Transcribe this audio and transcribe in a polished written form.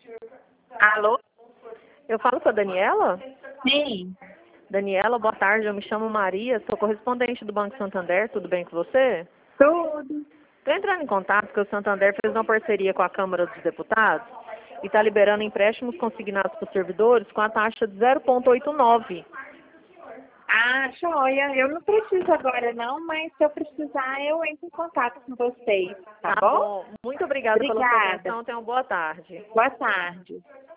Alô? Eu falo com a Daniela? Sim, Daniela, boa tarde. Eu me chamo Maria, sou correspondente do Banco Santander. Tudo bem com você? tudo. Estou entrando em contato porque o Santander fez uma parceria com a Câmara dos Deputados e está liberando empréstimos consignados para os servidores com a taxa de 0,89. Ah, joia. Eu não preciso agora não, mas se eu precisar eu entro em contato com vocês, tá Tá bom? bom. Muito obrigada pela sua Obrigada. atenção. Tenha uma boa tarde. Boa tarde.